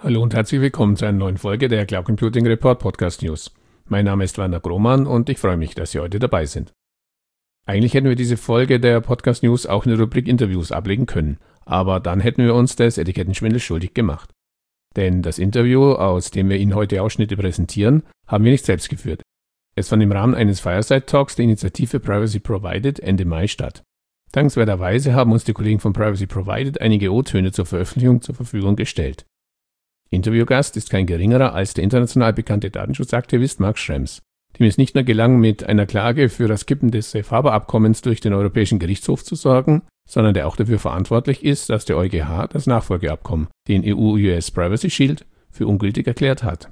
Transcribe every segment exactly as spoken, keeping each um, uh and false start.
Hallo und herzlich willkommen zu einer neuen Folge der Cloud Computing Report Podcast News. Mein Name ist Werner Grohmann und ich freue mich, dass Sie heute dabei sind. Eigentlich hätten wir diese Folge der Podcast News auch in der Rubrik Interviews ablegen können, aber dann hätten wir uns des Etikettenschwindels schuldig gemacht. Denn das Interview, aus dem wir Ihnen heute Ausschnitte präsentieren, haben wir nicht selbst geführt. Es fand im Rahmen eines Fireside Talks der Initiative Privacy Provided Ende Mai statt. Dankenswerterweise haben uns die Kollegen von Privacy Provided einige O-Töne zur Veröffentlichung zur Verfügung gestellt. Interviewgast ist kein geringerer als der international bekannte Datenschutzaktivist Mark Schrems, dem es nicht nur gelang, mit einer Klage für das Kippen des Safe Harbor Abkommens durch den Europäischen Gerichtshof zu sorgen, sondern der auch dafür verantwortlich ist, dass der EuGH das Nachfolgeabkommen, den E U-U S Privacy Shield, für ungültig erklärt hat.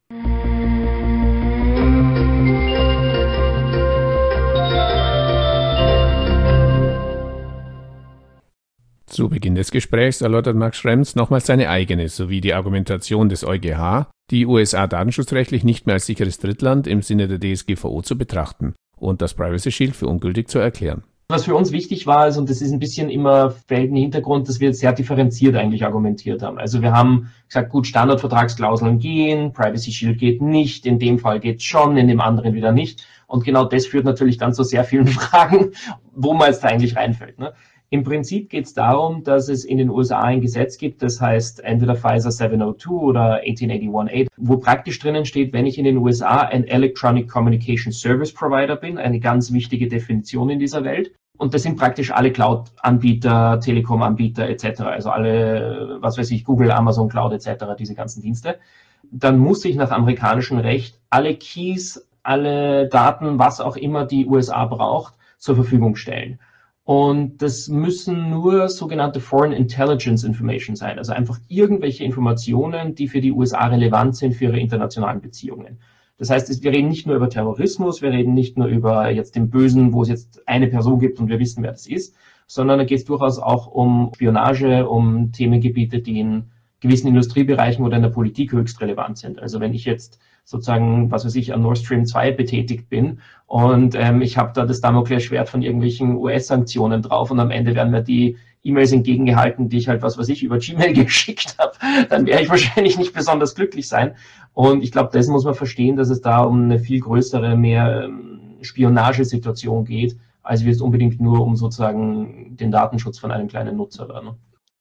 Zu Beginn des Gesprächs erläutert Mark Schrems nochmals seine eigene sowie die Argumentation des EuGH, die U S A datenschutzrechtlich nicht mehr als sicheres Drittland im Sinne der D S G V O zu betrachten und das Privacy Shield für ungültig zu erklären. Was für uns wichtig war, ist, und das ist ein bisschen immer fällt in den Hintergrund, dass wir sehr differenziert eigentlich argumentiert haben. Also wir haben gesagt, gut, Standardvertragsklauseln gehen, Privacy Shield geht nicht, in dem Fall geht es schon, in dem anderen wieder nicht. Und genau das führt natürlich dann zu sehr vielen Fragen, wo man jetzt da eigentlich reinfällt, ne? Im Prinzip geht es darum, dass es in den U S A ein Gesetz gibt, das heißt entweder FISA sieben null zwei oder achtzehn einundachtzig, wo praktisch drinnen steht, wenn ich in den U S A ein Electronic Communication Service Provider bin, eine ganz wichtige Definition in dieser Welt. Und das sind praktisch alle Cloud-Anbieter, Telekom-Anbieter et cetera, also alle, was weiß ich, Google, Amazon Cloud et cetera, diese ganzen Dienste. Dann muss ich nach amerikanischem Recht alle Keys, alle Daten, was auch immer die U S A braucht, zur Verfügung stellen. Und das müssen nur sogenannte Foreign Intelligence Information sein, also einfach irgendwelche Informationen, die für die U S A relevant sind für ihre internationalen Beziehungen. Das heißt, wir reden nicht nur über Terrorismus, wir reden nicht nur über jetzt den Bösen, wo es jetzt eine Person gibt und wir wissen, wer das ist, sondern da geht es durchaus auch um Spionage, um Themengebiete, die in gewissen Industriebereichen oder in der Politik höchst relevant sind. Also wenn ich jetzt sozusagen, was weiß ich, an Nord Stream zwei betätigt bin und ähm, ich habe da das Damoklesschwert von irgendwelchen U S-Sanktionen drauf und am Ende werden mir die E-Mails entgegengehalten, die ich halt, was weiß ich, über Gmail geschickt habe, dann werde ich wahrscheinlich nicht besonders glücklich sein. Und ich glaube, dessen muss man verstehen, dass es da um eine viel größere, mehr ähm, Spionagesituation geht, als wie es unbedingt nur um sozusagen den Datenschutz von einem kleinen Nutzer war, ne?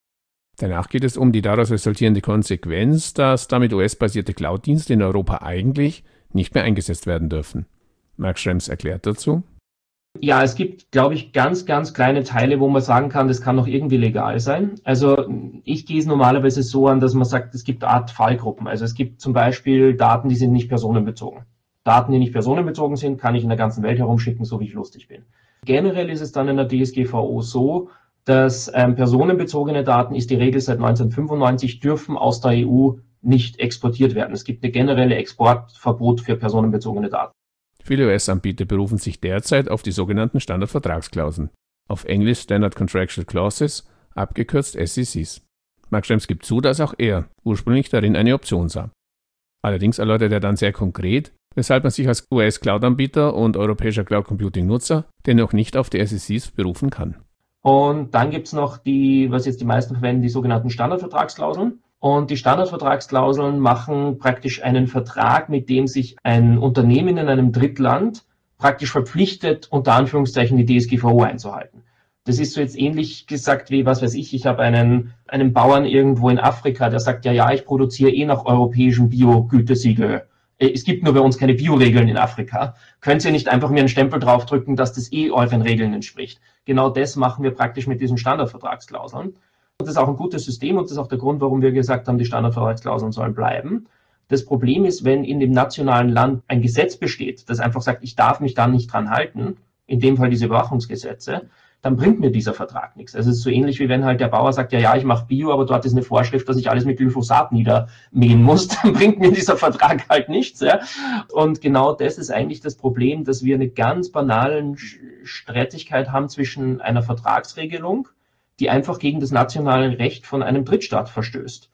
Danach geht es um die daraus resultierende Konsequenz, dass damit U S-basierte Cloud-Dienste in Europa eigentlich nicht mehr eingesetzt werden dürfen. Mark Schrems erklärt dazu. Ja, es gibt, glaube ich, ganz, ganz kleine Teile, wo man sagen kann, das kann noch irgendwie legal sein. Also ich gehe es normalerweise so an, dass man sagt, es gibt Art Fallgruppen. Also es gibt zum Beispiel Daten, die sind nicht personenbezogen. Daten, die nicht personenbezogen sind, kann ich in der ganzen Welt herumschicken, so wie ich lustig bin. Generell ist es dann in der D S G V O so, dass ähm, personenbezogene Daten ist die Regel seit neunzehnhundertfünfundneunzig, dürfen aus der E U nicht exportiert werden. Es gibt eine generelle Exportverbot für personenbezogene Daten. Viele U S-Anbieter berufen sich derzeit auf die sogenannten Standardvertragsklauseln, auf Englisch Standard Contractual Clauses, abgekürzt S C Cs. Mark Schrems gibt zu, dass auch er ursprünglich darin eine Option sah. Allerdings erläutert er dann sehr konkret, weshalb man sich als U S-Cloud-Anbieter und europäischer Cloud-Computing-Nutzer dennoch nicht auf die S C Cs berufen kann. Und dann gibt's noch die, was jetzt die meisten verwenden, die sogenannten Standardvertragsklauseln. Und die Standardvertragsklauseln machen praktisch einen Vertrag, mit dem sich ein Unternehmen in einem Drittland praktisch verpflichtet, unter Anführungszeichen die D S G V O einzuhalten. Das ist so jetzt ähnlich gesagt wie, was weiß ich, ich habe einen, einen Bauern irgendwo in Afrika, der sagt, ja, ja, ich produziere eh nach europäischem Bio-Gütesiegel. Es gibt nur bei uns keine Bio-Regeln in Afrika. Könnt ihr nicht einfach mir einen Stempel draufdrücken, dass das eh euren Regeln entspricht? Genau das machen wir praktisch mit diesen Standardvertragsklauseln. Und das ist auch ein gutes System und das ist auch der Grund, warum wir gesagt haben, die Standardvertragsklauseln sollen bleiben. Das Problem ist, wenn in dem nationalen Land ein Gesetz besteht, das einfach sagt, ich darf mich da nicht dran halten, in dem Fall diese Überwachungsgesetze, dann bringt mir dieser Vertrag nichts. Also es ist so ähnlich, wie wenn halt der Bauer sagt, ja, ja, ich mache Bio, aber dort ist eine Vorschrift, dass ich alles mit Glyphosat niedermähen muss. Dann bringt mir dieser Vertrag halt nichts. Ja? Und genau das ist eigentlich das Problem, dass wir eine ganz banale Streitigkeit haben zwischen einer Vertragsregelung, die einfach gegen das nationale Recht von einem Drittstaat verstößt.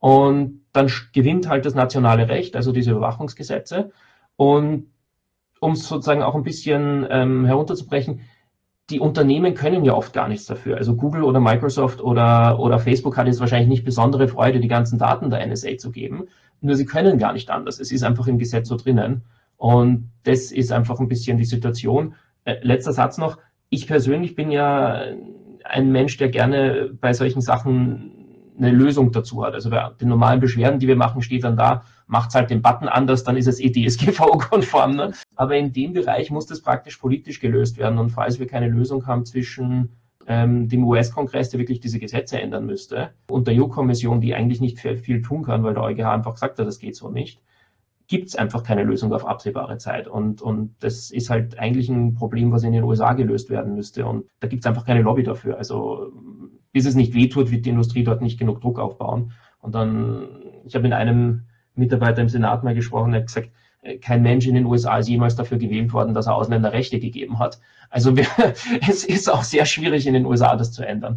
Und dann gewinnt halt das nationale Recht, also diese Überwachungsgesetze. Und um es sozusagen auch ein bisschen ähm, herunterzubrechen, die Unternehmen können ja oft gar nichts dafür. Also Google oder Microsoft oder, oder Facebook hat jetzt wahrscheinlich nicht besondere Freude, die ganzen Daten der N S A zu geben. Nur sie können gar nicht anders. Es ist einfach im Gesetz so drinnen. Und das ist einfach ein bisschen die Situation. Äh, letzter Satz noch. Ich persönlich bin ja ein Mensch, der gerne bei solchen Sachen eine Lösung dazu hat. Also bei den normalen Beschwerden, die wir machen, steht dann da, macht's halt den Button anders, dann ist es eh D S G V-konform. Ne? Aber in dem Bereich muss das praktisch politisch gelöst werden. Und falls wir keine Lösung haben zwischen ähm, dem U S-Kongress, der wirklich diese Gesetze ändern müsste, und der E U-Kommission, die eigentlich nicht viel tun kann, weil der EuGH einfach gesagt hat, das geht so nicht, gibt es einfach keine Lösung auf absehbare Zeit. Und, und das ist halt eigentlich ein Problem, was in den U S A gelöst werden müsste. Und da gibt es einfach keine Lobby dafür. Also bis es nicht wehtut, wird die Industrie dort nicht genug Druck aufbauen. Und dann, ich habe mit einem Mitarbeiter im Senat mal gesprochen, der hat gesagt, kein Mensch in den U S A ist jemals dafür gewählt worden, dass er Ausländerrechte gegeben hat. Also wir, es ist auch sehr schwierig in den U S A, das zu ändern.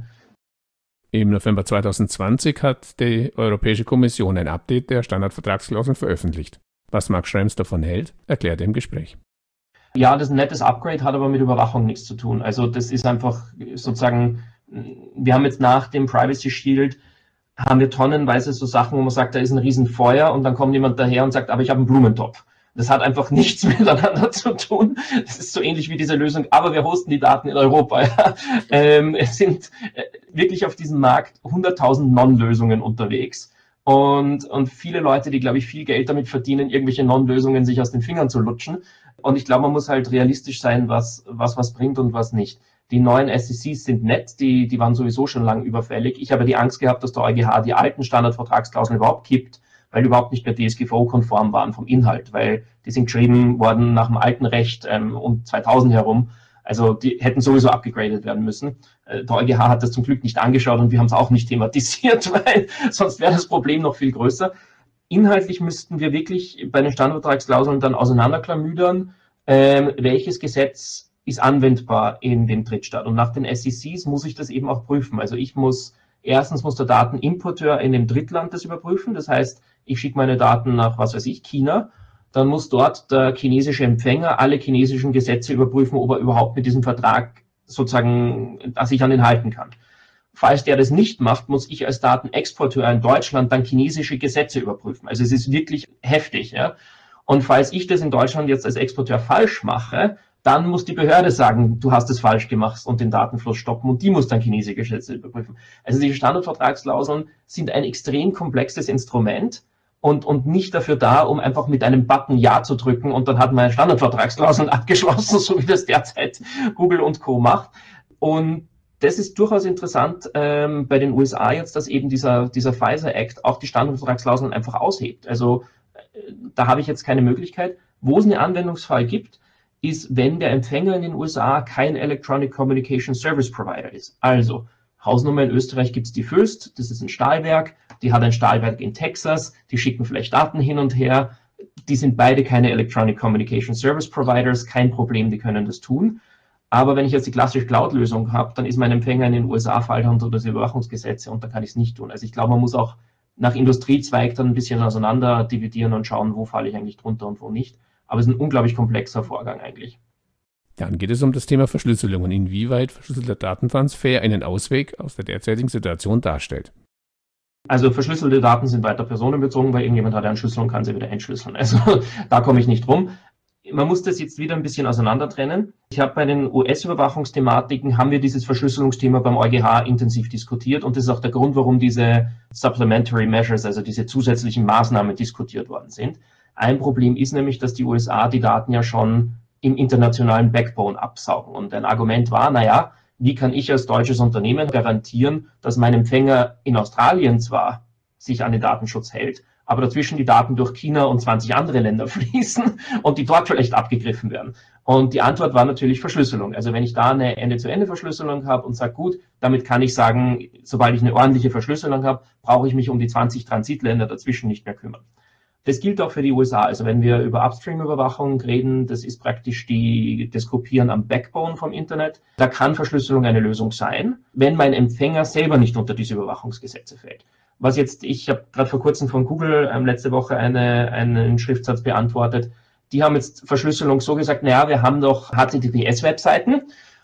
Im November zwanzig zwanzig hat die Europäische Kommission ein Update der Standardvertragsklauseln veröffentlicht. Was Mark Schrems davon hält, erklärt er im Gespräch. Ja, das ist ein nettes Upgrade, hat aber mit Überwachung nichts zu tun. Also das ist einfach sozusagen, wir haben jetzt nach dem Privacy Shield, haben wir tonnenweise so Sachen, wo man sagt, da ist ein Riesenfeuer und dann kommt jemand daher und sagt, aber ich habe einen Blumentopf. Das hat einfach nichts miteinander zu tun. Das ist so ähnlich wie diese Lösung, aber wir hosten die Daten in Europa. Ja. Ähm, es sind wirklich auf diesem Markt hunderttausend Non-Lösungen unterwegs. Und, und viele Leute, die, glaube ich, viel Geld damit verdienen, irgendwelche Non-Lösungen sich aus den Fingern zu lutschen. Und ich glaube, man muss halt realistisch sein, was was, was bringt und was nicht. Die neuen S E Cs sind nett, die, die waren sowieso schon lange überfällig. Ich habe die Angst gehabt, dass der EuGH die alten Standardvertragsklauseln überhaupt kippt, weil die überhaupt nicht mehr D S G V-konform waren vom Inhalt, weil die sind geschrieben worden nach dem alten Recht ähm, um zweitausend herum. Also die hätten sowieso abgegradet werden müssen. Der EuGH hat das zum Glück nicht angeschaut und wir haben es auch nicht thematisiert, weil sonst wäre das Problem noch viel größer. Inhaltlich müssten wir wirklich bei den Standardvertragsklauseln dann auseinanderklamüdern, ähm, welches Gesetz ist anwendbar in dem Drittstaat. Und nach den S E Cs muss ich das eben auch prüfen. Also ich muss, erstens muss der Datenimporteur in dem Drittland das überprüfen. Das heißt, ich schicke meine Daten nach, was weiß ich, China. Dann muss dort der chinesische Empfänger alle chinesischen Gesetze überprüfen, ob er überhaupt mit diesem Vertrag sozusagen, dass ich an den halten kann. Falls der das nicht macht, muss ich als Datenexporteur in Deutschland dann chinesische Gesetze überprüfen. Also es ist wirklich heftig. Ja? Und falls ich das in Deutschland jetzt als Exporteur falsch mache, dann muss die Behörde sagen, du hast es falsch gemacht und den Datenfluss stoppen und die muss dann chinesische Gesetze überprüfen. Also diese Standardvertragsklauseln sind ein extrem komplexes Instrument. Und, und nicht dafür da, um einfach mit einem Button Ja zu drücken und dann hat man Standardvertragsklauseln abgeschlossen, so wie das derzeit Google und Co. macht. Und das ist durchaus interessant ähm, bei den U S A jetzt, dass eben dieser, dieser Pfizer Act auch die Standardvertragsklauseln einfach aushebt. Also äh, da habe ich jetzt keine Möglichkeit. Wo es einen Anwendungsfall gibt, ist, wenn der Empfänger in den U S A kein Electronic Communication Service Provider ist. Also Hausnummer in Österreich gibt es die Föst, das ist ein Stahlwerk, die hat ein Stahlwerk in Texas, die schicken vielleicht Daten hin und her, die sind beide keine Electronic Communication Service Providers, kein Problem, die können das tun. Aber wenn ich jetzt die klassische Cloud-Lösung habe, dann ist mein Empfänger in den U S A fällt unter das Überwachungsgesetze und dann kann ich es nicht tun. Also ich glaube, man muss auch nach Industriezweig dann ein bisschen auseinander dividieren und schauen, wo falle ich eigentlich drunter und wo nicht. Aber es ist ein unglaublich komplexer Vorgang eigentlich. Dann geht es um das Thema Verschlüsselung und inwieweit verschlüsselter Datentransfer einen Ausweg aus der derzeitigen Situation darstellt. Also verschlüsselte Daten sind weiter personenbezogen, weil irgendjemand hat einen Schlüssel und kann sie wieder entschlüsseln. Also da komme ich nicht rum. Man muss das jetzt wieder ein bisschen auseinander trennen. Ich habe bei den U S-Überwachungsthematiken haben wir dieses Verschlüsselungsthema beim EuGH intensiv diskutiert und das ist auch der Grund, warum diese Supplementary Measures, also diese zusätzlichen Maßnahmen diskutiert worden sind. Ein Problem ist nämlich, dass die U S A die Daten ja schon im internationalen Backbone absaugen. Und ein Argument war, naja, wie kann ich als deutsches Unternehmen garantieren, dass mein Empfänger in Australien zwar sich an den Datenschutz hält, aber dazwischen die Daten durch China und zwanzig andere Länder fließen und die dort vielleicht abgegriffen werden. Und die Antwort war natürlich Verschlüsselung. Also wenn ich da eine Ende-zu-Ende-Verschlüsselung habe und sage, gut, damit kann ich sagen, sobald ich eine ordentliche Verschlüsselung habe, brauche ich mich um die zwanzig Transitländer dazwischen nicht mehr kümmern. Das gilt auch für die U S A. Also wenn wir über Upstream-Überwachung reden, das ist praktisch die, das Kopieren am Backbone vom Internet. Da kann Verschlüsselung eine Lösung sein, wenn mein Empfänger selber nicht unter diese Überwachungsgesetze fällt. Was jetzt, ich habe gerade vor kurzem von Google ähm, letzte Woche eine, einen Schriftsatz beantwortet. Die haben jetzt Verschlüsselung so gesagt, naja, wir haben doch H T T P S-Webseiten.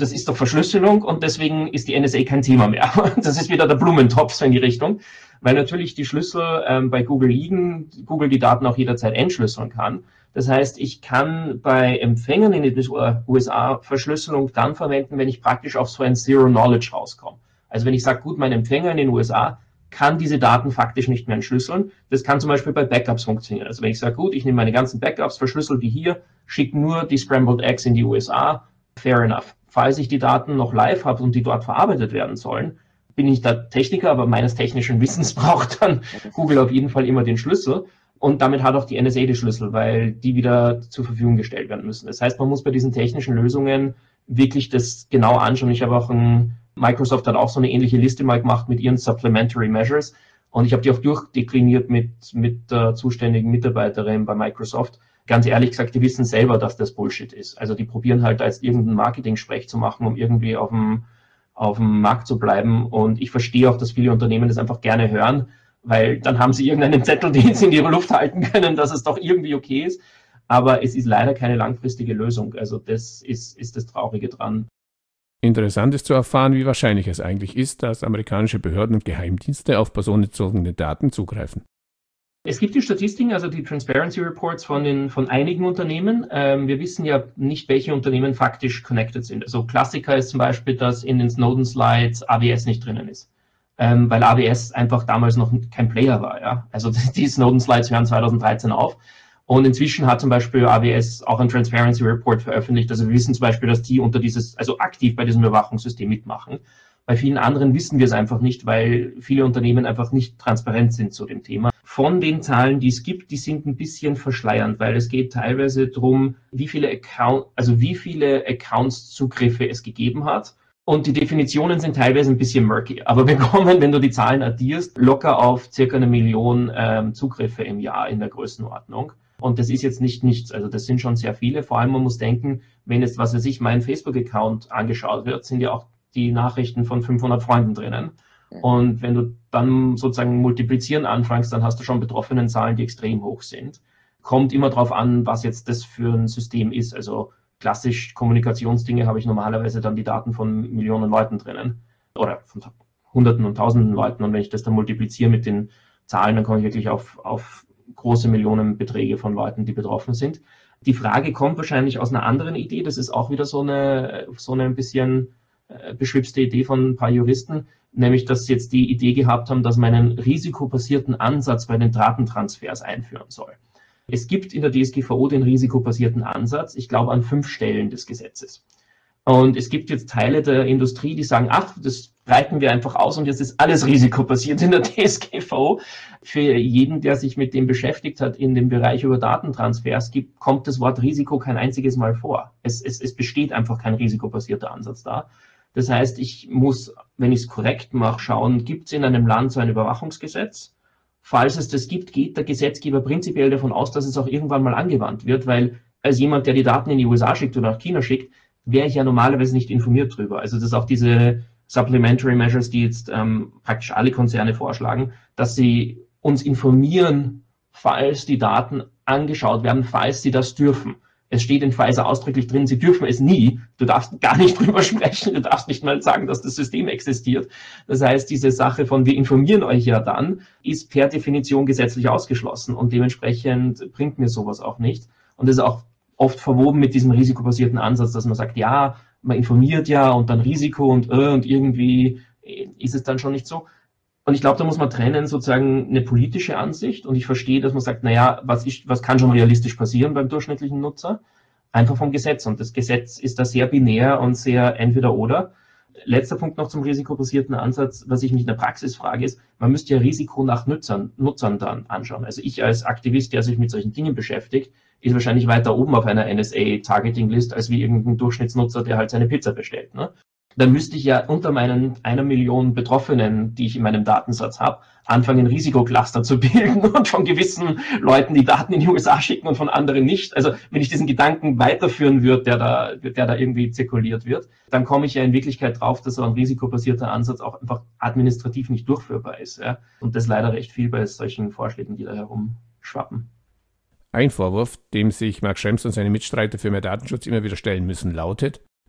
das ist doch Verschlüsselung und deswegen ist die N S A kein Thema mehr. Das ist wieder der Blumentopf so in die Richtung, weil natürlich die Schlüssel ähm, bei Google liegen, Google die Daten auch jederzeit entschlüsseln kann. Das heißt, ich kann bei Empfängern in den U S A Verschlüsselung dann verwenden, wenn ich praktisch auf so ein Zero-Knowledge rauskomme. Also wenn ich sage, gut, mein Empfänger in den U S A kann diese Daten faktisch nicht mehr entschlüsseln. Das kann zum Beispiel bei Backups funktionieren. Also wenn ich sage, gut, ich nehme meine ganzen Backups, verschlüssel die hier, schicke nur die Scrambled Eggs in die U S A, fair enough. Falls ich die Daten noch live habe und die dort verarbeitet werden sollen, bin ich da Techniker, aber meines technischen Wissens braucht dann Google auf jeden Fall immer den Schlüssel. Und damit hat auch die N S A die Schlüssel, weil die wieder zur Verfügung gestellt werden müssen. Das heißt, man muss bei diesen technischen Lösungen wirklich das genau anschauen. Ich habe auch ein, Microsoft hat auch so eine ähnliche Liste mal gemacht mit ihren Supplementary Measures. Und ich habe die auch durchdekliniert mit, mit der zuständigen Mitarbeiterin bei Microsoft. Ganz ehrlich gesagt, die wissen selber, dass das Bullshit ist. Also die probieren halt als irgendeinen Marketing-Sprech zu machen, um irgendwie auf dem, auf dem Markt zu bleiben. Und ich verstehe auch, dass viele Unternehmen das einfach gerne hören, weil dann haben sie irgendeinen Zettel, den sie in ihre Luft halten können, dass es doch irgendwie okay ist. Aber es ist leider keine langfristige Lösung. Also das ist, ist das Traurige dran. Interessant ist zu erfahren, wie wahrscheinlich es eigentlich ist, dass amerikanische Behörden und Geheimdienste auf personenbezogene Daten zugreifen. Es gibt die Statistiken, also die Transparency Reports von, den, von einigen Unternehmen. Ähm, wir wissen ja nicht, welche Unternehmen faktisch connected sind. Also Klassiker ist zum Beispiel, dass in den Snowden-Slides A W S nicht drinnen ist. Ähm, weil A W S einfach damals noch kein Player war. Ja? Also die Snowden-Slides hören zweitausenddreizehn auf. Und inzwischen hat zum Beispiel A W S auch einen Transparency Report veröffentlicht. Also wir wissen zum Beispiel, dass die unter dieses, also aktiv bei diesem Überwachungssystem mitmachen. Bei vielen anderen wissen wir es einfach nicht, weil viele Unternehmen einfach nicht transparent sind zu dem Thema. Von den Zahlen, die es gibt, die sind ein bisschen verschleiernd, weil es geht teilweise darum, wie viele Account, also wie viele Accounts-Zugriffe es gegeben hat. Und die Definitionen sind teilweise ein bisschen murky. Aber wir kommen, wenn du die Zahlen addierst, locker auf circa eine Million ähm, Zugriffe im Jahr in der Größenordnung. Und das ist jetzt nicht nichts. Also das sind schon sehr viele. Vor allem, man muss denken, wenn jetzt, was weiß ich, mein Facebook-Account angeschaut wird, sind ja auch die Nachrichten von fünfhundert Freunden drinnen. Und wenn du dann sozusagen multiplizieren anfängst, dann hast du schon betroffenen Zahlen, die extrem hoch sind. Kommt immer darauf an, was jetzt das für ein System ist. Also klassisch Kommunikationsdinge habe ich normalerweise dann die Daten von Millionen Leuten drinnen oder von Hunderten und Tausenden Leuten. Und wenn ich das dann multipliziere mit den Zahlen, dann komme ich wirklich auf, auf große Millionenbeträge von Leuten, die betroffen sind. Die Frage kommt wahrscheinlich aus einer anderen Idee. Das ist auch wieder so eine, so eine ein bisschen beschwipste Idee von ein paar Juristen, nämlich dass sie jetzt die Idee gehabt haben, dass man einen risikobasierten Ansatz bei den Datentransfers einführen soll. Es gibt in der D S G V O den risikobasierten Ansatz, ich glaube an fünf Stellen des Gesetzes. Und es gibt jetzt Teile der Industrie, die sagen, ach, das breiten wir einfach aus und jetzt ist alles risikobasiert in der D S G V O. Für jeden, der sich mit dem beschäftigt hat in dem Bereich über Datentransfers, gibt, kommt das Wort Risiko kein einziges Mal vor. Es, es, es besteht einfach kein risikobasierter Ansatz da. Das heißt, ich muss, wenn ich es korrekt mache, schauen, gibt es in einem Land so ein Überwachungsgesetz? Falls es das gibt, geht der Gesetzgeber prinzipiell davon aus, dass es auch irgendwann mal angewandt wird, weil als jemand, der die Daten in die U S A schickt oder nach China schickt, wäre ich ja normalerweise nicht informiert drüber. Also das ist auch diese Supplementary Measures, die jetzt ähm, praktisch alle Konzerne vorschlagen, dass sie uns informieren, falls die Daten angeschaut werden, falls sie das dürfen. Es steht in Pfizer ausdrücklich drin, sie dürfen es nie. Du darfst gar nicht drüber sprechen, du darfst nicht mal sagen, dass das System existiert. Das heißt, diese Sache von wir informieren euch ja dann, ist per Definition gesetzlich ausgeschlossen und dementsprechend bringt mir sowas auch nicht. Und das ist auch oft verwoben mit diesem risikobasierten Ansatz, dass man sagt, ja, man informiert ja und dann Risiko und äh, und irgendwie ist es dann schon nicht so. Und ich glaube, da muss man trennen sozusagen eine politische Ansicht und ich verstehe, dass man sagt, naja, was ist, was kann schon realistisch passieren beim durchschnittlichen Nutzer? Einfach vom Gesetz. Und das Gesetz ist da sehr binär und sehr entweder oder. Letzter Punkt noch zum risikobasierten Ansatz, was ich mich in der Praxis frage, ist, man müsste ja Risiko nach Nutzern, Nutzern dann anschauen. Also ich als Aktivist, der sich mit solchen Dingen beschäftigt, ist wahrscheinlich weiter oben auf einer N S A-Targeting-List als wie irgendein Durchschnittsnutzer, der halt seine Pizza bestellt. Ne? Dann müsste ich ja unter meinen einer Million Betroffenen, die ich in meinem Datensatz habe, anfangen, Risikocluster zu bilden und von gewissen Leuten die Daten in die U S A schicken und von anderen nicht. Also wenn ich diesen Gedanken weiterführen würde, der da, der da irgendwie zirkuliert wird, dann komme ich ja in Wirklichkeit drauf, dass so ein risikobasierter Ansatz auch einfach administrativ nicht durchführbar ist. Ja? Und das leider recht viel bei solchen Vorschlägen, die da herumschwappen. Ein Vorwurf, dem sich Mark Schrems und seine Mitstreiter für mehr Datenschutz immer wieder stellen müssen, lautet,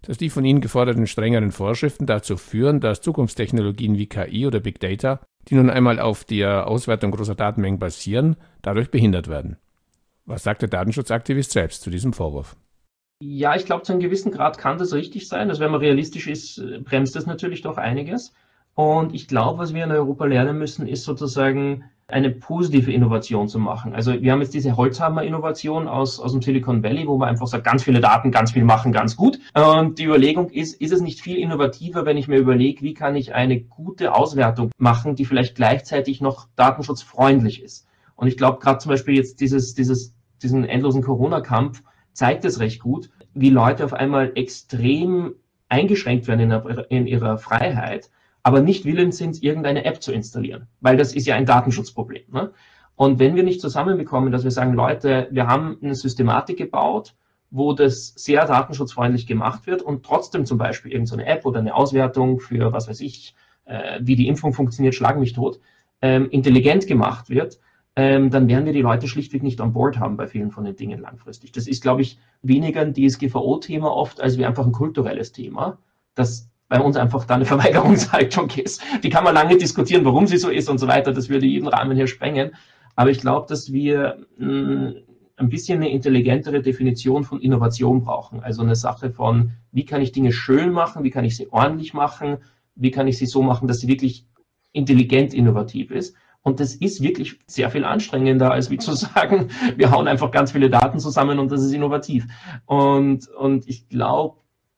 dass die von Ihnen geforderten strengeren Vorschriften dazu führen, dass Zukunftstechnologien wie K I oder Big Data, die nun einmal auf der Auswertung großer Datenmengen basieren, dadurch behindert werden. Was sagt der Datenschutzaktivist selbst zu diesem Vorwurf? Ja, ich glaube, zu einem gewissen Grad kann das richtig sein. Also wenn man realistisch ist, bremst das natürlich doch einiges. Und ich glaube, was wir in Europa lernen müssen, ist sozusagen eine positive Innovation zu machen. Also wir haben jetzt diese Holzhammer-Innovation aus, aus dem Silicon Valley, wo man einfach sagt, ganz viele Daten, ganz viel machen, ganz gut. Und die Überlegung ist, ist es nicht viel innovativer, wenn ich mir überlege, wie kann ich eine gute Auswertung machen, die vielleicht gleichzeitig noch datenschutzfreundlich ist. Und ich glaube, gerade zum Beispiel jetzt dieses, dieses, diesen endlosen Corona-Kampf zeigt es recht gut, wie Leute auf einmal extrem eingeschränkt werden in, der, in ihrer Freiheit, aber nicht willens sind, irgendeine App zu installieren, weil das ist ja ein Datenschutzproblem. Ne? Und wenn wir nicht zusammenbekommen, dass wir sagen, Leute, wir haben eine Systematik gebaut, wo das sehr datenschutzfreundlich gemacht wird und trotzdem zum Beispiel irgendeine App oder eine Auswertung für, was weiß ich, äh, wie die Impfung funktioniert, schlag mich tot, ähm, intelligent gemacht wird, ähm, dann werden wir die Leute schlichtweg nicht an Bord haben bei vielen von den Dingen langfristig. Das ist, glaube ich, weniger ein D S G V O-Thema oft, als wie einfach ein kulturelles Thema, das bei uns einfach da eine Verweigerungshaltung ist. Die kann man lange diskutieren, warum sie so ist und so weiter. Das würde jeden Rahmen hier sprengen. Aber ich glaube, dass wir mh, ein bisschen eine intelligentere Definition von Innovation brauchen. Also eine Sache von, wie kann ich Dinge schön machen, wie kann ich sie ordentlich machen, wie kann ich sie so machen, dass sie wirklich intelligent innovativ ist. Und das ist wirklich sehr viel anstrengender, als wie zu sagen, wir hauen einfach ganz viele Daten zusammen und das ist innovativ. Und, und ich glaube,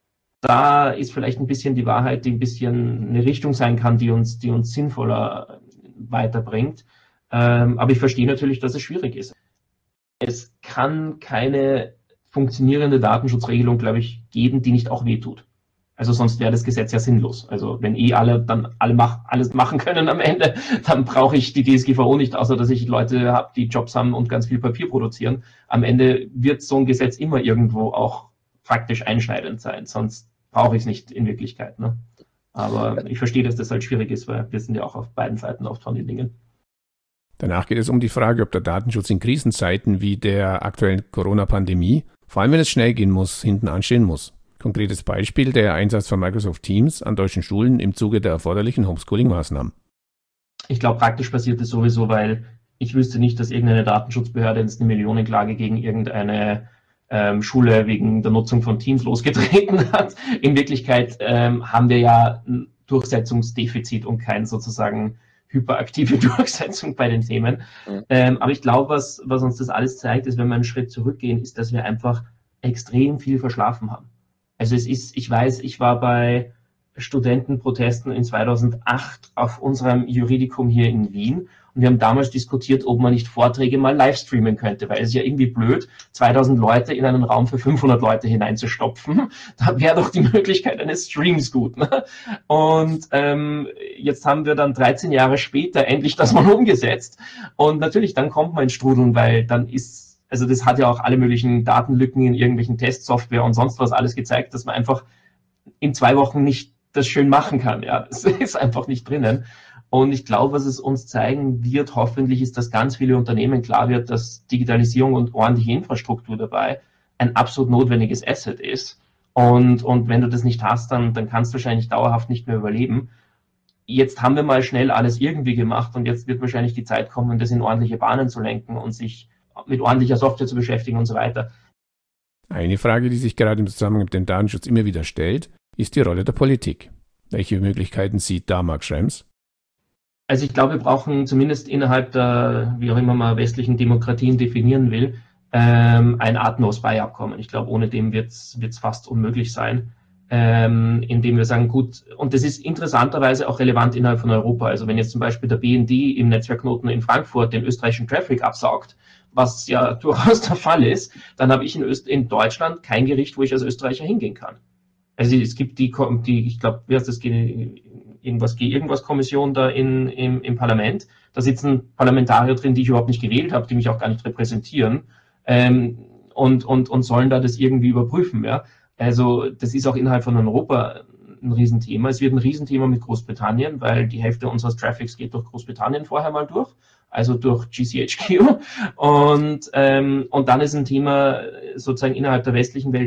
da ist vielleicht ein bisschen die Wahrheit, die ein bisschen eine Richtung sein kann, die uns, die uns sinnvoller weiterbringt. Ähm, aber ich verstehe natürlich, dass es schwierig ist. Es kann keine funktionierende Datenschutzregelung, glaube ich, geben, die nicht auch wehtut. Also sonst wäre das Gesetz ja sinnlos. Also wenn eh alle dann alle mach, alles machen können am Ende, dann brauche ich die D S G V O nicht, außer dass ich Leute habe, die Jobs haben und ganz viel Papier produzieren. Am Ende wird so ein Gesetz immer irgendwo auch praktisch einschneidend sein, sonst brauche ich es nicht in Wirklichkeit. Ne? Aber ich verstehe, dass das halt schwierig ist, weil wir sind ja auch auf beiden Seiten oft von den Dingen. Danach geht es um die Frage, ob der Datenschutz in Krisenzeiten wie der aktuellen Corona-Pandemie, vor allem wenn es schnell gehen muss, hinten anstehen muss. Konkretes Beispiel, der Einsatz von Microsoft Teams an deutschen Schulen im Zuge der erforderlichen Homeschooling-Maßnahmen. Ich glaube, praktisch passiert es sowieso, weil ich wüsste nicht, dass irgendeine Datenschutzbehörde jetzt eine Millionenklage gegen irgendeine ähm, Schule wegen der Nutzung von Teams losgetreten hat. In Wirklichkeit ähm, haben wir ja ein Durchsetzungsdefizit und kein sozusagen hyperaktive Durchsetzung bei den Themen. Mhm. Ähm, aber ich glaube, was, was uns das alles zeigt, ist, wenn wir einen Schritt zurückgehen, ist, dass wir einfach extrem viel verschlafen haben. Also es ist, ich weiß, ich war bei Studentenprotesten in zweitausendacht auf unserem Juridikum hier in Wien und wir haben damals diskutiert, ob man nicht Vorträge mal live streamen könnte, weil es ist ja irgendwie blöd, zweitausend Leute in einen Raum für fünfhundert Leute hineinzustopfen. Da wäre doch die Möglichkeit eines Streams gut. Ne? Und ähm, jetzt haben wir dann dreizehn Jahre später endlich das mal umgesetzt und natürlich, dann kommt man ins Strudeln, weil dann ist Also das hat ja auch alle möglichen Datenlücken in irgendwelchen Testsoftware und sonst was alles gezeigt, dass man einfach in zwei Wochen nicht das schön machen kann. Ja, das ist einfach nicht drinnen. Und ich glaube, was es uns zeigen wird, hoffentlich ist, dass ganz viele Unternehmen klar wird, dass Digitalisierung und ordentliche Infrastruktur dabei ein absolut notwendiges Asset ist. Und, und wenn du das nicht hast, dann, dann kannst du wahrscheinlich dauerhaft nicht mehr überleben. Jetzt haben wir mal schnell alles irgendwie gemacht und jetzt wird wahrscheinlich die Zeit kommen, das in ordentliche Bahnen zu lenken und sich mit ordentlicher Software zu beschäftigen und so weiter. Eine Frage, die sich gerade im Zusammenhang mit dem Datenschutz immer wieder stellt, ist die Rolle der Politik. Welche Möglichkeiten sieht da Mark Schrems? Also ich glaube, wir brauchen zumindest innerhalb der, wie auch immer man westlichen Demokratien definieren will, ähm, ein Art No-Spy-Abkommen. Ich glaube, ohne dem wird es fast unmöglich sein, ähm, indem wir sagen, gut, und das ist interessanterweise auch relevant innerhalb von Europa. Also wenn jetzt zum Beispiel der B N D im Netzwerkknoten in Frankfurt den österreichischen Traffic absaugt, was ja durchaus der Fall ist, dann habe ich in, Öst in Deutschland kein Gericht, wo ich als Österreicher hingehen kann. Also es gibt die, die ich glaube, wie heißt das, irgendwas, irgendwas Kommission da in, im, im Parlament. Da sitzen Parlamentarier drin, die ich überhaupt nicht gewählt habe, die mich auch gar nicht repräsentieren ähm, und, und, und sollen da das irgendwie überprüfen. Ja? Also das ist auch innerhalb von Europa ein Riesenthema. Es wird ein Riesenthema mit Großbritannien, weil die Hälfte unseres Traffics geht durch Großbritannien vorher mal durch, also durch G C H Q. Und, ähm, und dann ist ein Thema sozusagen innerhalb der westlichen Welt, weil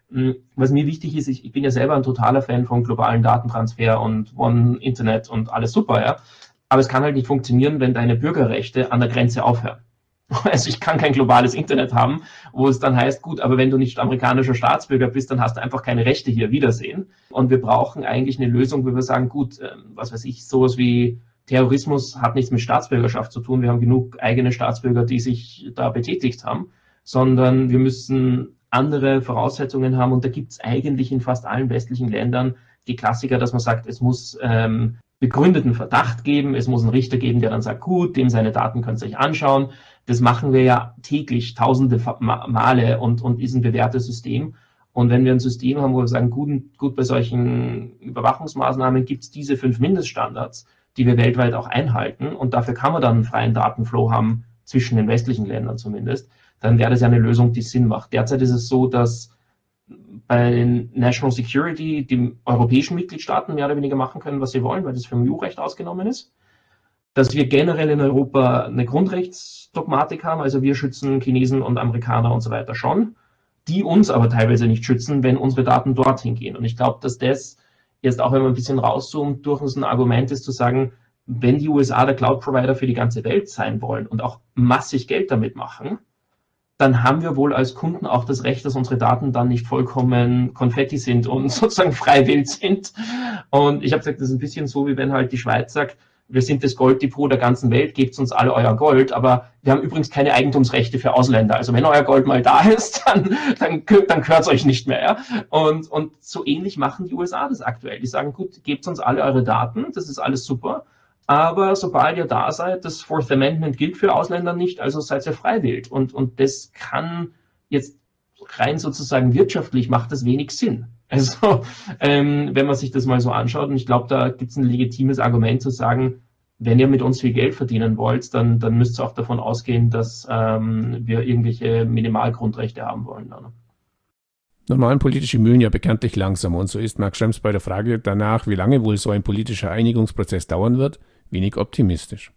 Was mir wichtig ist, ich, ich bin ja selber ein totaler Fan von globalen Datentransfer und One Internet und alles super, ja. Aber es kann halt nicht funktionieren, wenn deine Bürgerrechte an der Grenze aufhören. Also ich kann kein globales Internet haben, wo es dann heißt, gut, aber wenn du nicht amerikanischer Staatsbürger bist, dann hast du einfach keine Rechte hier. Wiedersehen. Und wir brauchen eigentlich eine Lösung, wo wir sagen, gut, was weiß ich, sowas wie Terrorismus hat nichts mit Staatsbürgerschaft zu tun. Wir haben genug eigene Staatsbürger, die sich da betätigt haben, sondern wir müssen andere Voraussetzungen haben. Und da gibt es eigentlich in fast allen westlichen Ländern die Klassiker, dass man sagt, es muss ähm, begründeten Verdacht geben, es muss einen Richter geben, der dann sagt, gut, dem seine Daten könnt ihr euch anschauen. Das machen wir ja täglich, tausende Male und, und ist ein bewährtes System. Und wenn wir ein System haben, wo wir sagen, gut, gut bei solchen Überwachungsmaßnahmen gibt es diese fünf Mindeststandards, die wir weltweit auch einhalten und dafür kann man dann einen freien Datenflow haben, zwischen den westlichen Ländern zumindest, dann wäre das ja eine Lösung, die Sinn macht. Derzeit ist es so, dass bei den National Security die europäischen Mitgliedstaaten mehr oder weniger machen können, was sie wollen, weil das vom E U-Recht ausgenommen ist. Dass wir generell in Europa eine Grundrechtsdogmatik haben, also wir schützen Chinesen und Amerikaner und so weiter schon, die uns aber teilweise nicht schützen, wenn unsere Daten dorthin gehen. Und ich glaube, dass das jetzt auch, wenn man ein bisschen rauszoomt, durchaus ein Argument ist zu sagen, wenn die U S A der Cloud-Provider für die ganze Welt sein wollen und auch massig Geld damit machen, dann haben wir wohl als Kunden auch das Recht, dass unsere Daten dann nicht vollkommen Konfetti sind und sozusagen frei wild sind. Und ich habe gesagt, das ist ein bisschen so, wie wenn halt die Schweiz sagt, wir sind das Golddepot der ganzen Welt, gebt uns alle euer Gold, aber wir haben übrigens keine Eigentumsrechte für Ausländer. Also wenn euer Gold mal da ist, dann, dann, dann gehört es euch nicht mehr. Ja? Und, und so ähnlich machen die U S A das aktuell. Die sagen, gut, gebt uns alle eure Daten, das ist alles super, aber sobald ihr da seid, das Fourth Amendment gilt für Ausländer nicht, also seid ihr freiwillig. Und, und das kann jetzt rein sozusagen wirtschaftlich, macht das wenig Sinn. Also ähm, wenn man sich das mal so anschaut, und ich glaube, da gibt es ein legitimes Argument zu sagen, wenn ihr mit uns viel Geld verdienen wollt, dann, dann müsst ihr auch davon ausgehen, dass ähm, wir irgendwelche Minimalgrundrechte haben wollen. Dann. Normalen politische Mühlen ja bekanntlich langsam und so ist Mark Schrems bei der Frage danach, wie lange wohl so ein politischer Einigungsprozess dauern wird, wenig optimistisch.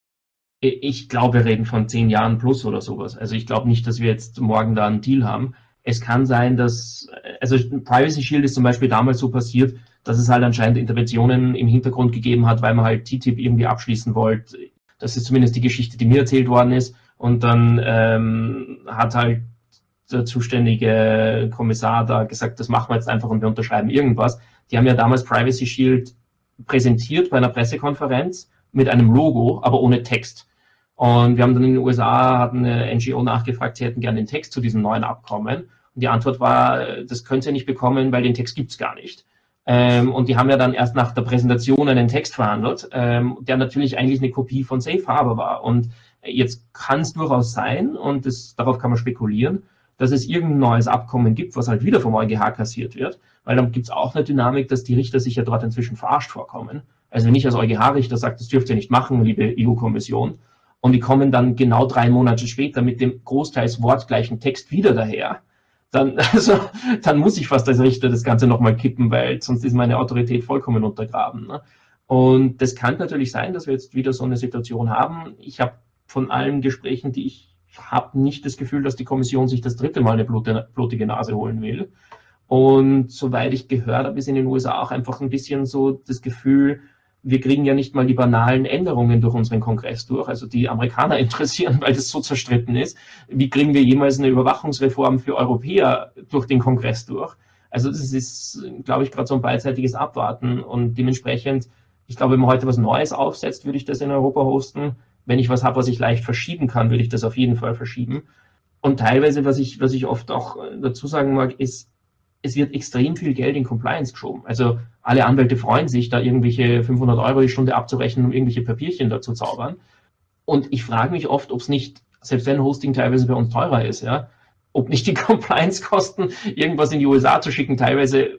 Ich glaube, wir reden von zehn Jahren plus oder sowas. Also ich glaube nicht, dass wir jetzt morgen da einen Deal haben. Es kann sein, dass, also Privacy Shield ist zum Beispiel damals so passiert, dass es halt anscheinend Interventionen im Hintergrund gegeben hat, weil man halt T T I P irgendwie abschließen wollte. Das ist zumindest die Geschichte, die mir erzählt worden ist. Und dann ähm, hat halt der zuständige Kommissar da gesagt, das machen wir jetzt einfach und wir unterschreiben irgendwas. Die haben ja damals Privacy Shield präsentiert bei einer Pressekonferenz mit einem Logo, aber ohne Text. Und wir haben dann in den U S A, hat eine N G O nachgefragt, sie hätten gerne den Text zu diesem neuen Abkommen. Und die Antwort war, das könnt ihr nicht bekommen, weil den Text gibt's gar nicht. Ähm, und die haben ja dann erst nach der Präsentation einen Text verhandelt, ähm, der natürlich eigentlich eine Kopie von Safe Harbor war. Und jetzt kann es durchaus sein, und das, darauf kann man spekulieren, dass es irgendein neues Abkommen gibt, was halt wieder vom E u G H kassiert wird. Weil dann gibt's auch eine Dynamik, dass die Richter sich ja dort inzwischen verarscht vorkommen. Also wenn ich als E u G H-Richter sage, das dürft ihr nicht machen, liebe E U-Kommission, und die kommen dann genau drei Monate später mit dem großteils wortgleichen Text wieder daher, dann, also, dann muss ich fast als Richter das Ganze nochmal kippen, weil sonst ist meine Autorität vollkommen untergraben. Ne? Und das kann natürlich sein, dass wir jetzt wieder so eine Situation haben. Ich habe von allen Gesprächen, die ich habe, nicht das Gefühl, dass die Kommission sich das dritte Mal eine blutige Nase holen will. Und soweit ich gehört habe, ist in den U S A auch einfach ein bisschen so das Gefühl, wir kriegen ja nicht mal die banalen Änderungen durch unseren Kongress durch, also die Amerikaner interessieren, weil das so zerstritten ist. Wie kriegen wir jemals eine Überwachungsreform für Europäer durch den Kongress durch? Also das ist, glaube ich, gerade so ein beidseitiges Abwarten und dementsprechend, ich glaube, wenn man heute was Neues aufsetzt, würde ich das in Europa hosten. Wenn ich was habe, was ich leicht verschieben kann, würde ich das auf jeden Fall verschieben. Und teilweise, was ich, was ich oft auch dazu sagen mag, ist, es wird extrem viel Geld in Compliance geschoben. Also alle Anwälte freuen sich, da irgendwelche fünfhundert Euro die Stunde abzurechnen, um irgendwelche Papierchen dazu zaubern. Und ich frage mich oft, ob es nicht, selbst wenn Hosting teilweise bei uns teurer ist, ja, ob nicht die Compliance-Kosten, irgendwas in die U S A zu schicken, teilweise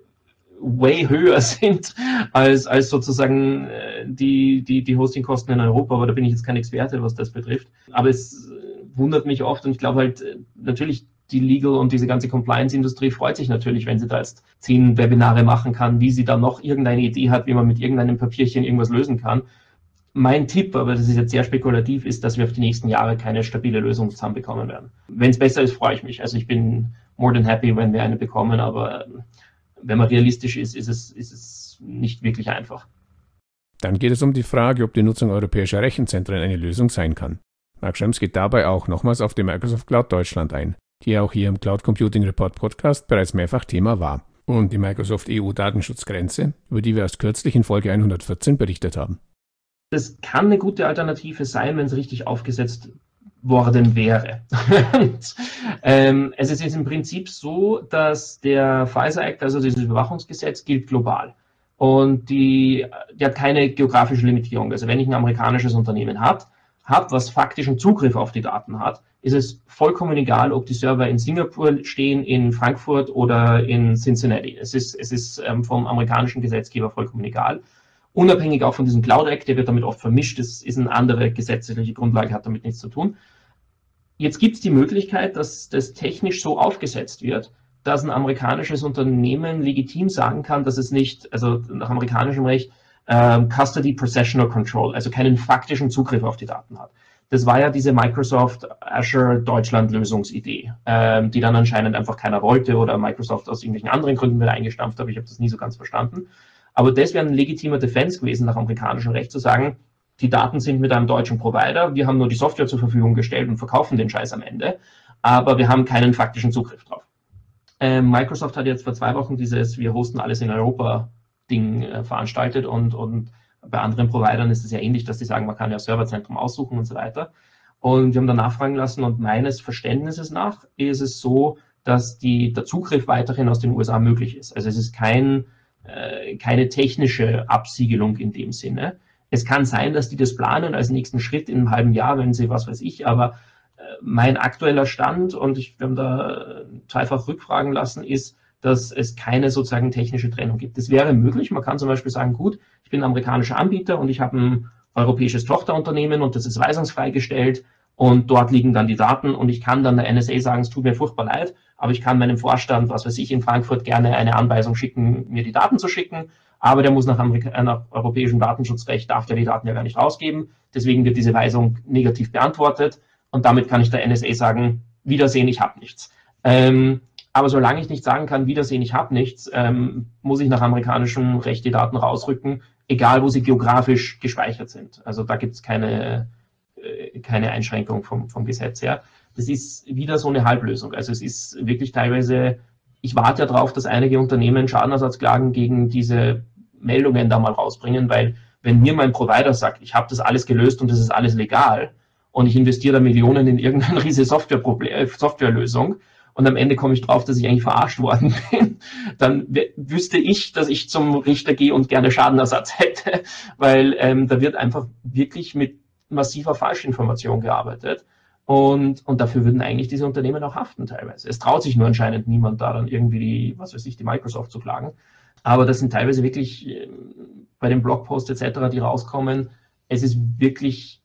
way höher sind als, als sozusagen die, die, die Hostingkosten in Europa. Aber da bin ich jetzt kein Experte, was das betrifft. Aber es wundert mich oft und ich glaube halt, natürlich, die Legal und diese ganze Compliance-Industrie freut sich natürlich, wenn sie da jetzt zehn Webinare machen kann, wie sie da noch irgendeine Idee hat, wie man mit irgendeinem Papierchen irgendwas lösen kann. Mein Tipp, aber das ist jetzt sehr spekulativ, ist, dass wir auf die nächsten Jahre keine stabile Lösung zusammenbekommen werden. Wenn es besser ist, freue ich mich. Also ich bin more than happy, wenn wir eine bekommen, aber wenn man realistisch ist, ist es, ist es nicht wirklich einfach. Dann geht es um die Frage, ob die Nutzung europäischer Rechenzentren eine Lösung sein kann. Mark Schrems geht dabei auch nochmals auf die Microsoft Cloud Deutschland ein, die auch hier im Cloud Computing Report Podcast bereits mehrfach Thema war. Und die Microsoft E U-Datenschutzgrenze, über die wir erst kürzlich in Folge hundertvierzehn berichtet haben. Das kann eine gute Alternative sein, wenn es richtig aufgesetzt worden wäre. Und, ähm, es ist jetzt im Prinzip so, dass der FISA Act, also dieses Überwachungsgesetz, gilt global. Und die, die hat keine geografische Limitierung. Also wenn ich ein amerikanisches Unternehmen habe, habe, was faktischen Zugriff auf die Daten hat, ist es vollkommen egal, ob die Server in Singapur stehen, in Frankfurt oder in Cincinnati. Es ist, es ist ähm, vom amerikanischen Gesetzgeber vollkommen egal. Unabhängig auch von diesem Cloud Act, der wird damit oft vermischt, das ist eine andere gesetzliche Grundlage, hat damit nichts zu tun. Jetzt gibt es die Möglichkeit, dass das technisch so aufgesetzt wird, dass ein amerikanisches Unternehmen legitim sagen kann, dass es nicht, also nach amerikanischem Recht, ähm, Custody, Possession or Control, also keinen faktischen Zugriff auf die Daten hat. Das war ja diese Microsoft Azure Deutschland Lösungsidee, ähm, die dann anscheinend einfach keiner wollte oder Microsoft aus irgendwelchen anderen Gründen wieder eingestampft hat. Ich habe das nie so ganz verstanden. Aber das wäre ein legitimer Defense gewesen, nach amerikanischem Recht zu sagen, die Daten sind mit einem deutschen Provider, wir haben nur die Software zur Verfügung gestellt und verkaufen den Scheiß am Ende, aber wir haben keinen faktischen Zugriff drauf. Ähm, Microsoft hat jetzt vor zwei Wochen dieses Wir hosten alles in Europa Ding äh, veranstaltet und, und bei anderen Providern ist es ja ähnlich, dass die sagen, man kann ja Serverzentrum aussuchen und so weiter. Und wir haben dann nachfragen lassen und meines Verständnisses nach ist es so, dass die, der Zugriff weiterhin aus den U S A möglich ist. Also es ist kein, äh, keine technische Absiegelung in dem Sinne. Es kann sein, dass die das planen als nächsten Schritt in einem halben Jahr, wenn sie was weiß ich, aber äh, mein aktueller Stand, und ich, wir haben da zweifach rückfragen lassen, ist, dass es keine sozusagen technische Trennung gibt. Das wäre möglich. Man kann zum Beispiel sagen, gut, ich bin ein amerikanischer Anbieter und ich habe ein europäisches Tochterunternehmen und das ist weisungsfrei gestellt und dort liegen dann die Daten und ich kann dann der N S A sagen, es tut mir furchtbar leid, aber ich kann meinem Vorstand, was weiß ich, in Frankfurt gerne eine Anweisung schicken, mir die Daten zu schicken, aber der muss nach, Amerika- nach europäischem Datenschutzrecht, darf der die Daten ja gar nicht rausgeben. Deswegen wird diese Weisung negativ beantwortet und damit kann ich der N S A sagen, Wiedersehen, ich habe nichts. Ähm, Aber solange ich nicht sagen kann, Wiedersehen, ich habe nichts, ähm, muss ich nach amerikanischem Recht die Daten rausrücken, egal wo sie geografisch gespeichert sind. Also da gibt es keine, äh, keine Einschränkung vom, vom Gesetz her. Das ist wieder so eine Halblösung. Also es ist wirklich teilweise, ich warte ja darauf, dass einige Unternehmen Schadenersatzklagen gegen diese Meldungen da mal rausbringen, weil wenn mir mein Provider sagt, ich habe das alles gelöst und das ist alles legal und ich investiere da Millionen in irgendeine riesige Softwareproblem, Softwarelösung, und am Ende komme ich drauf, dass ich eigentlich verarscht worden bin, dann w- wüsste ich, dass ich zum Richter gehe und gerne Schadenersatz hätte, weil ähm, da wird einfach wirklich mit massiver Falschinformation gearbeitet und, und dafür würden eigentlich diese Unternehmen auch haften teilweise. Es traut sich nur anscheinend niemand da dann irgendwie die, was weiß ich, die Microsoft zu klagen, aber das sind teilweise wirklich äh, bei den Blogposts et cetera, die rauskommen, es ist wirklich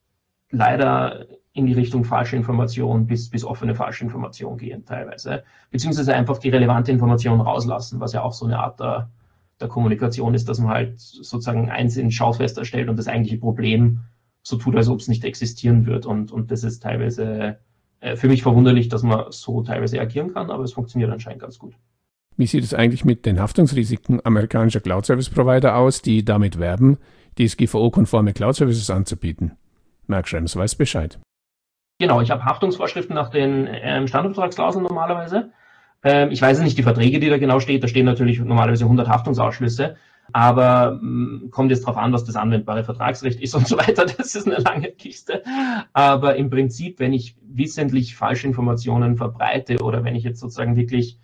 leider in die Richtung falsche Information bis, bis offene falsche Information gehen teilweise, beziehungsweise einfach die relevante Information rauslassen, was ja auch so eine Art der, der Kommunikation ist, dass man halt sozusagen eins in Schaufenster erstellt und das eigentliche Problem so tut, als ob es nicht existieren wird und, und das ist teilweise äh, für mich verwunderlich, dass man so teilweise agieren kann, aber es funktioniert anscheinend ganz gut. Wie sieht es eigentlich mit den Haftungsrisiken amerikanischer Cloud-Service-Provider aus, die damit werben, D S G V O-konforme Cloud-Services anzubieten? Mark Schrems weiß Bescheid. Genau, ich habe Haftungsvorschriften nach den ähm, Standardvertragsklauseln normalerweise. Ähm, ich weiß nicht die Verträge, die da genau steht. Da stehen natürlich normalerweise hundert Haftungsausschlüsse. Aber mh, kommt jetzt darauf an, was das anwendbare Vertragsrecht ist und so weiter. Das ist eine lange Kiste. Aber im Prinzip, wenn ich wissentlich falsche Informationen verbreite oder wenn ich jetzt sozusagen wirklich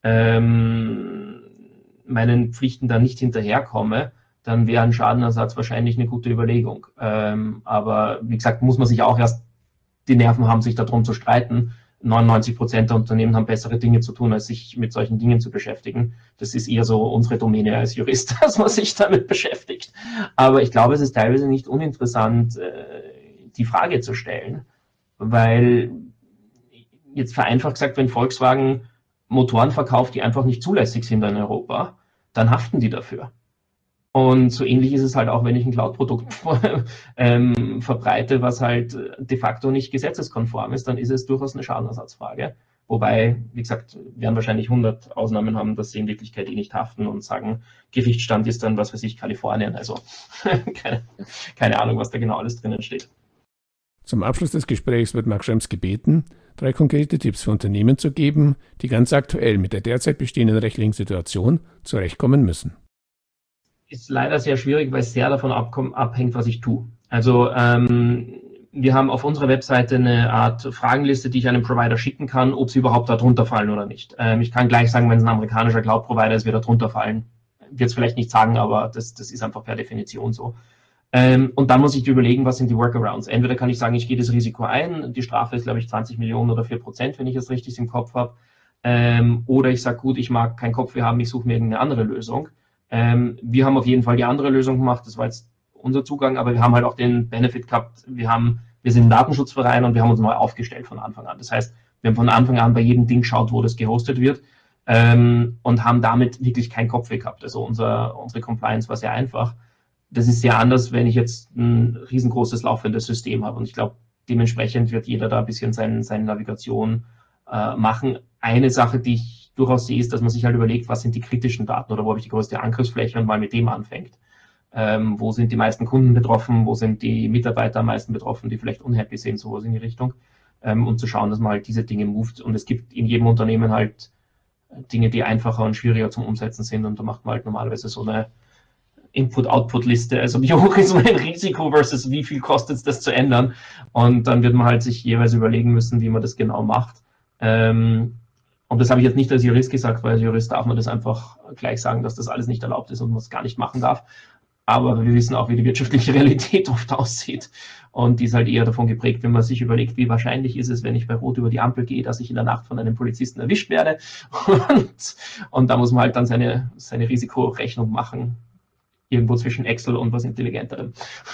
ähm, meinen Pflichten da nicht hinterherkomme, dann wäre ein Schadenersatz wahrscheinlich eine gute Überlegung. Ähm, aber wie gesagt, muss man sich auch erst die Nerven haben, sich darum zu streiten. neunundneunzig Prozent der Unternehmen haben bessere Dinge zu tun, als sich mit solchen Dingen zu beschäftigen. Das ist eher so unsere Domäne als Jurist, dass man sich damit beschäftigt. Aber ich glaube, es ist teilweise nicht uninteressant, die Frage zu stellen, weil jetzt vereinfacht gesagt, wenn Volkswagen Motoren verkauft, die einfach nicht zulässig sind in Europa, dann haften die dafür. Und so ähnlich ist es halt auch, wenn ich ein Cloud-Produkt ähm, verbreite, was halt de facto nicht gesetzeskonform ist, dann ist es durchaus eine Schadenersatzfrage. Wobei, wie gesagt, wir werden wahrscheinlich hundert Ausnahmen haben, dass sie in Wirklichkeit eh nicht haften und sagen, Gerichtsstand ist dann, was weiß ich, Kalifornien. Also keine, keine Ahnung, was da genau alles drinnen steht. Zum Abschluss des Gesprächs wird Mark Schrems gebeten, drei konkrete Tipps für Unternehmen zu geben, die ganz aktuell mit der derzeit bestehenden rechtlichen Situation zurechtkommen müssen. Ist leider sehr schwierig, weil es sehr davon abhängt, was ich tue. Also ähm, wir haben auf unserer Webseite eine Art Fragenliste, die ich einem Provider schicken kann, ob sie überhaupt da drunter fallen oder nicht. Ähm, ich kann gleich sagen, wenn es ein amerikanischer Cloud-Provider ist, wird er drunter fallen. Wird es vielleicht nicht sagen, aber das, das ist einfach per Definition so. Ähm, und dann muss ich überlegen, was sind die Workarounds. Entweder kann ich sagen, ich gehe das Risiko ein, die Strafe ist, glaube ich, zwanzig Millionen oder vier Prozent, wenn ich es richtig im Kopf habe. Ähm, oder ich sage, gut, ich mag keinen Kopfweh haben, ich suche mir irgendeine andere Lösung. Ähm, wir haben auf jeden Fall die andere Lösung gemacht, das war jetzt unser Zugang, aber wir haben halt auch den Benefit gehabt, wir haben, wir sind ein Datenschutzverein und wir haben uns neu aufgestellt von Anfang an. Das heißt, wir haben von Anfang an bei jedem Ding geschaut, wo das gehostet wird, ähm, und haben damit wirklich keinen Kopfweh gehabt. Also unser, unsere Compliance war sehr einfach. Das ist sehr anders, wenn ich jetzt ein riesengroßes laufendes System habe. Und ich glaube, dementsprechend wird jeder da ein bisschen sein, seine Navigation äh, machen. Eine Sache, die ich durchaus sehe, ist, dass man sich halt überlegt, was sind die kritischen Daten oder wo habe ich die größte Angriffsfläche und mal mit dem anfängt. Ähm, wo sind die meisten Kunden betroffen, wo sind die Mitarbeiter am meisten betroffen, die vielleicht unhappy sind, sowas in die Richtung. Ähm, und zu schauen, dass man halt diese Dinge moved. Und es gibt in jedem Unternehmen halt Dinge, die einfacher und schwieriger zum Umsetzen sind. Und da macht man halt normalerweise so eine Input-Output-Liste, also wie hoch ist mein Risiko versus wie viel kostet es, das zu ändern. Und dann wird man halt sich jeweils überlegen müssen, wie man das genau macht. Ähm, und das habe ich jetzt nicht als Jurist gesagt, weil als Jurist darf man das einfach gleich sagen, dass das alles nicht erlaubt ist und man es gar nicht machen darf. Aber wir wissen auch, wie die wirtschaftliche Realität oft aussieht. Und die ist halt eher davon geprägt, wenn man sich überlegt, wie wahrscheinlich ist es, wenn ich bei Rot über die Ampel gehe, dass ich in der Nacht von einem Polizisten erwischt werde. Und, und da muss man halt dann seine, seine Risikorechnung machen. Irgendwo zwischen Excel und was Intelligenterem.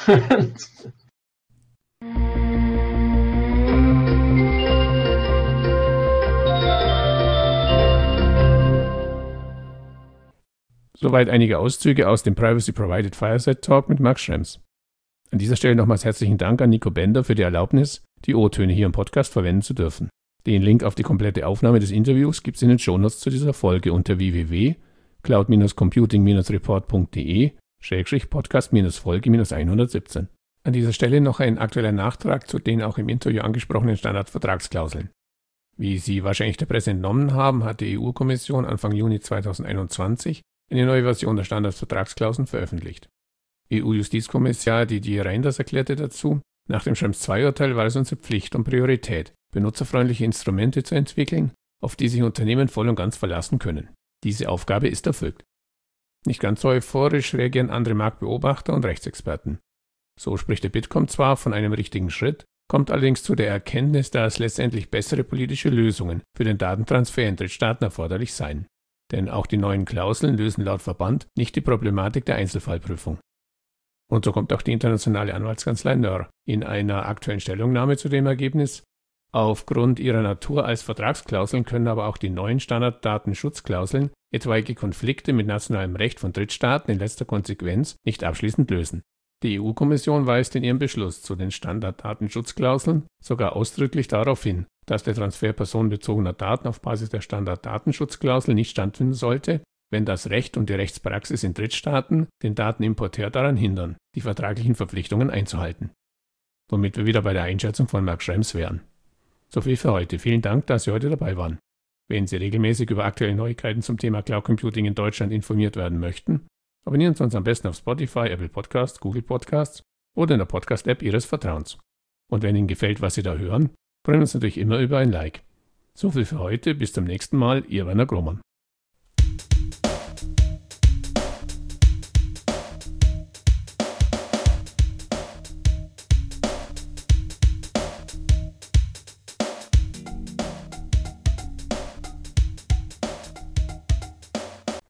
Soweit einige Auszüge aus dem Privacy Provided Fireside Talk mit Mark Schrems. An dieser Stelle nochmals herzlichen Dank an Nico Bender für die Erlaubnis, die O-Töne hier im Podcast verwenden zu dürfen. Den Link auf die komplette Aufnahme des Interviews gibt es in den Shownotes zu dieser Folge unter w w w punkt cloud computing report punkt d e Schrägstrich Podcast Folge hundertsiebzehn. An dieser Stelle noch ein aktueller Nachtrag zu den auch im Interview angesprochenen Standardvertragsklauseln. Wie Sie wahrscheinlich der Presse entnommen haben, hat die E U-Kommission Anfang Juni zweitausendeinundzwanzig eine neue Version der Standardvertragsklauseln veröffentlicht. E U-Justizkommissar Didier Reynders erklärte dazu, nach dem Schrems zwei Urteil war es unsere Pflicht und Priorität, benutzerfreundliche Instrumente zu entwickeln, auf die sich Unternehmen voll und ganz verlassen können. Diese Aufgabe ist erfüllt. Nicht ganz so euphorisch reagieren andere Marktbeobachter und Rechtsexperten. So spricht der Bitkom zwar von einem richtigen Schritt, kommt allerdings zu der Erkenntnis, dass letztendlich bessere politische Lösungen für den Datentransfer in Drittstaaten erforderlich seien. Denn auch die neuen Klauseln lösen laut Verband nicht die Problematik der Einzelfallprüfung. Und so kommt auch die internationale Anwaltskanzlei N R in einer aktuellen Stellungnahme zu dem Ergebnis: Aufgrund ihrer Natur als Vertragsklauseln können aber auch die neuen Standarddatenschutzklauseln etwaige Konflikte mit nationalem Recht von Drittstaaten in letzter Konsequenz nicht abschließend lösen. Die E U-Kommission weist in ihrem Beschluss zu den Standarddatenschutzklauseln sogar ausdrücklich darauf hin, dass der Transfer personenbezogener Daten auf Basis der Standarddatenschutzklausel nicht stattfinden sollte, wenn das Recht und die Rechtspraxis in Drittstaaten den Datenimporteur daran hindern, die vertraglichen Verpflichtungen einzuhalten. Womit wir wieder bei der Einschätzung von Mark Schrems wären. So viel für heute. Vielen Dank, dass Sie heute dabei waren. Wenn Sie regelmäßig über aktuelle Neuigkeiten zum Thema Cloud Computing in Deutschland informiert werden möchten, abonnieren Sie uns am besten auf Spotify, Apple Podcasts, Google Podcasts oder in der Podcast-App Ihres Vertrauens. Und wenn Ihnen gefällt, was Sie da hören, freuen wir uns natürlich immer über ein Like. So viel für heute. Bis zum nächsten Mal. Ihr Werner Grohmann.